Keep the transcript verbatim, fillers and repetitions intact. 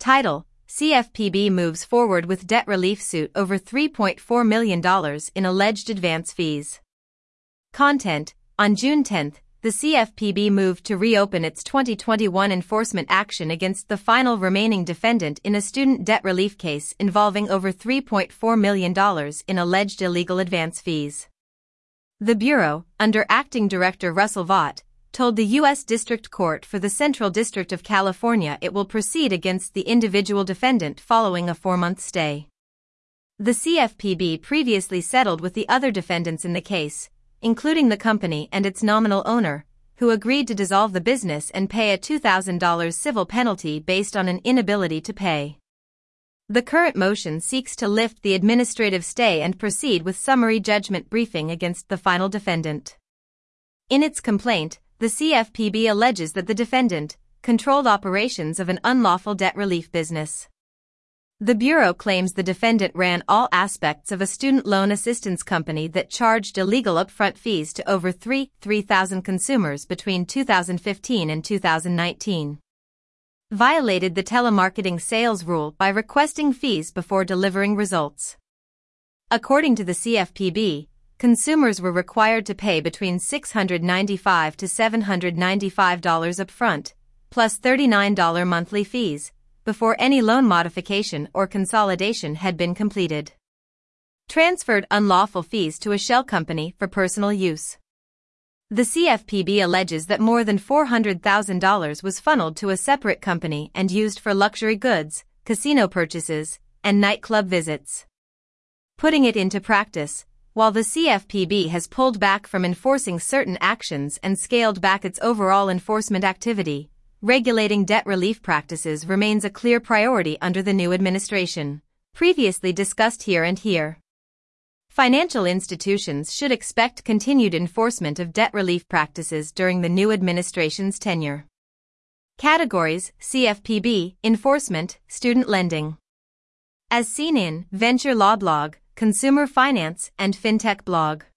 Title: C F P B moves forward with debt relief suit over three point four million dollars in alleged advance fees. Content: On June tenth, the C F P B moved to reopen its twenty twenty-one enforcement action against the final remaining defendant in a student debt relief case involving over three point four million dollars in alleged illegal advance fees. The Bureau, under Acting Director Russell Vought, told the U S District Court for the Central District of California it will proceed against the individual defendant following a four-month stay. The C F P B previously settled with the other defendants in the case, including the company and its nominal owner, who agreed to dissolve the business and pay a two thousand dollars civil penalty based on an inability to pay. The current motion seeks to lift the administrative stay and proceed with summary judgment briefing against the final defendant. In its complaint, the C F P B alleges that the defendant controlled operations of an unlawful debt relief business. The Bureau claims the defendant ran all aspects of a student loan assistance company that charged illegal upfront fees to over three thousand consumers between two thousand fifteen and two thousand nineteen. Violated the telemarketing sales rule by requesting fees before delivering results. According to the C F P B, consumers were required to pay between six hundred ninety-five to seven hundred ninety-five dollars upfront, plus thirty-nine dollars monthly fees, before any loan modification or consolidation had been completed. Transferred unlawful fees to a shell company for personal use. The C F P B alleges that more than four hundred thousand dollars was funneled to a separate company and used for luxury goods, casino purchases, and nightclub visits. Putting it into practice, while the C F P B has pulled back from enforcing certain actions and scaled back its overall enforcement activity, regulating debt relief practices remains a clear priority under the new administration, previously discussed here and here. Financial institutions should expect continued enforcement of debt relief practices during the new administration's tenure. Categories: C F P B, Enforcement, Student Lending. As seen in Venture Law Blog, Consumer Finance, and FinTech Blog.